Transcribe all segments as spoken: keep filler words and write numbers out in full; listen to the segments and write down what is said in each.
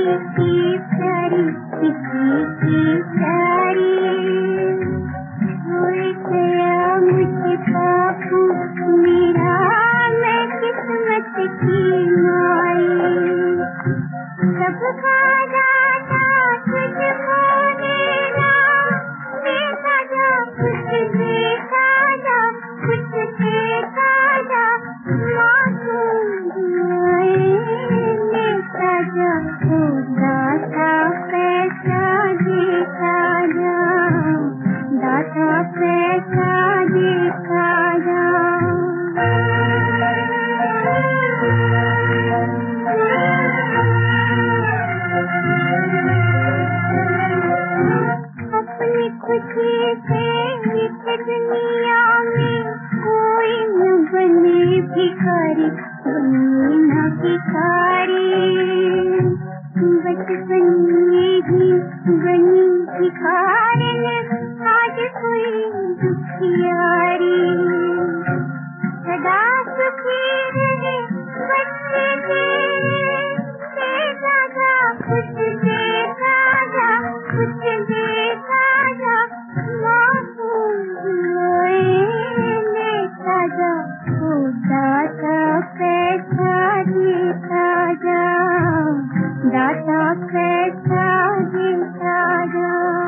की प्यारी किसी की प्यारी भूल गया मुझे बापू मेरा मैं किस्मत की माई सबका दाता तुझको देना देखा जा कुछ देखा जा कुछ देखा जा मासूम देखा जा दाता पैसा देखा जा दाता पैसा देखा जा अपनी खुशी से इस दुनिया में कोई न बने भिखारी बने न भिखारी बचपन में ही बनी भिखारी आज कोई दुखियारी सदा सुखी रहे बच्चे देखा जा कुछ देखा जा कुछ देखा जा मासूम देखा जा दाता पैसा देखा जा दाता पैसा देखा जा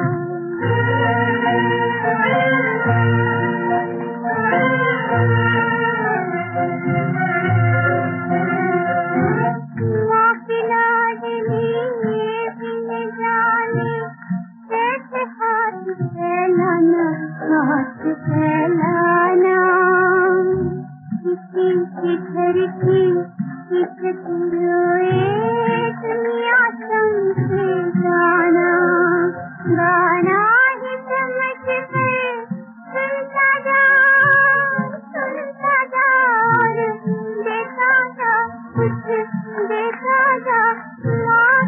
हाथ फैलाना किसी के घर की इज्जत रोए दुनिया संग से गाना गाना ही समझ कर सुनता जा सुनता जा और देखा जा कुछ देखा जा